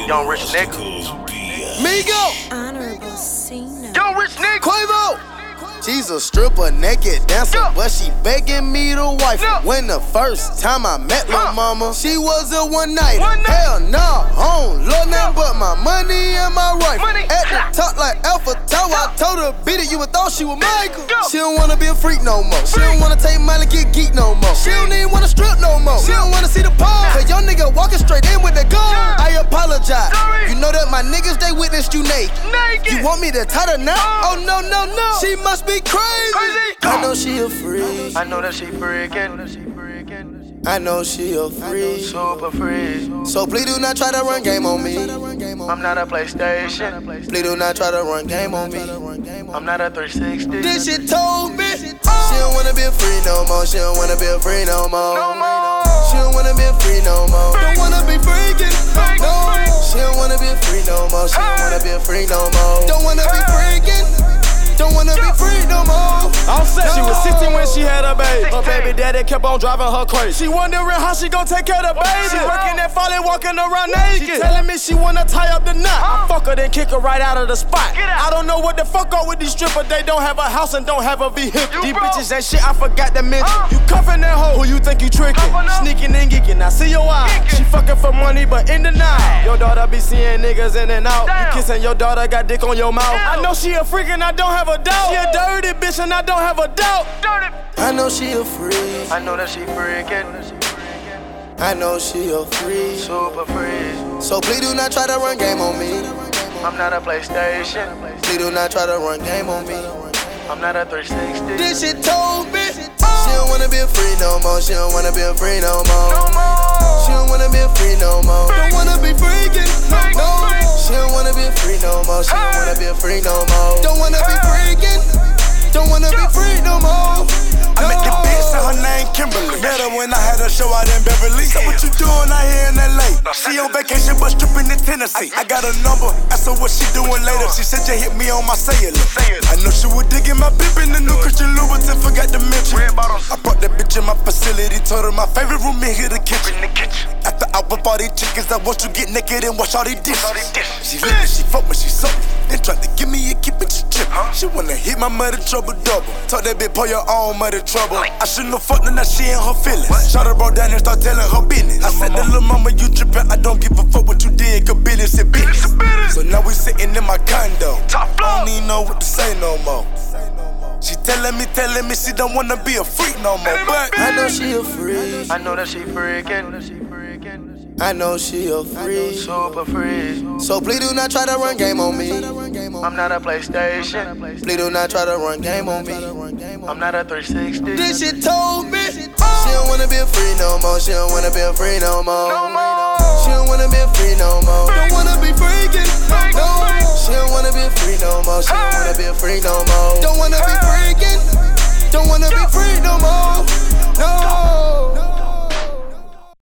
Young rich nigga. Migo. Honorable Cena. Young rich nigga. Quavo. She's a stripper, naked dancer, but she begging me to wife her. When the first time I met lil' mama, she was a one-nighter. Hell nah, I don't love nothing but my money and my rifle. At the top like Alpha Tower, I told her beat it, you would thought she was Michael. She don't wanna be a freak no more. She don't wanna take Molly, get geek no more. She don't even wanna strip no more. She don't wanna see the pole, cause young nigga walking straight in with the gun. I apologize. You know that my niggas, they witnessed you naked. You want me to tie her now? Oh no, no, no. She must be crazy. I know she a freak. I know that she freaking. I know she a freak. Super freak. So please do not try to run game on me. I'm not a PlayStation. Please do not try to run game on me. I'm not a 360. This shit told me she don't wanna be free no more. She don't wanna be free no more. She don't wanna be free no more. Don't wanna be freaking. No. She don't wanna be free no more. She don't wanna be free no more. Don't wanna be freaking. Don't wanna be free no more. I'm set. She was 16 when she had a baby. Her baby daddy kept on driving her crazy. She wondering how she gon' take care of the baby. She working at Folly, walking around naked. She telling me she wanna tie up the knot. I fuck her, then kick her right out of the spot. I don't know what the fuck up with these strippers. They don't have a house and don't have a vehicle. These bitches ain't shit, I forgot to mention. You cuffin' that hoe, who you think you trickin'? Sneaking and geeking, I see your eyes. She fucking for money, but in the night. Your daughter be seeing niggas in and out. You kissin' your daughter, got dick on your mouth. I know she a freak and I don't have a doubt. She a dirty bitch and I don't have a doubt. I know she a freak. I know that she freaking. I know she a freak. Super freak. So please do not try to run game on me. I'm not a PlayStation. Please do not try to run game on me. I'm not a 360. This shit told me she don't wanna be free no more. She don't wanna be free no more. She don't wanna be free no more. Don't wanna be freaking. No. She don't wanna be free no more. She don't wanna be free no more. Don't wanna be freaking. Don't wanna be free no more. I met the bitch and her name Kimberly. Met her when I had a show out in Beverly. So what you doing out here in LA? She on vacation but stripping in Tennessee. I got a number, asked her what she doing later. She said you hit me on my cellular. I know she was digging my pimp in the new Christian Louboutin, forgot to mention. I brought that bitch in my facility, told her my favorite room in here, the kitchen. After I whip all these chickens, I want you get naked and wash all these dishes. She lit me, she fuck me, she suck me. Then tried to give me a keep it, she trippin'. She wanna hit my mother trouble double. Told that bitch pull your own mother trouble. I shouldn't have fucked her, now she in her feelings. Shot her bro down and start telling her business. I said, that little mama, you trippin', I don't give a fuck what you did, cause business is business. So now we sitting in my condo. I don't even know what to say no more. She telling me she don't wanna be a freak no more. But I know she a freak. I know that she freaking. I know she a freak. Super freak. So please do not try to run game on me. I'm not a PlayStation. Please do not try to run game on me. I'm not a 360. This shit told me she don't wanna be free no more. She don't wanna be free no more. She don't wanna be free no more. Don't wanna be freaking. No. She don't wanna be free no more. She don't wanna be free no more. Don't wanna be freaking. Don't wanna be free no more. No.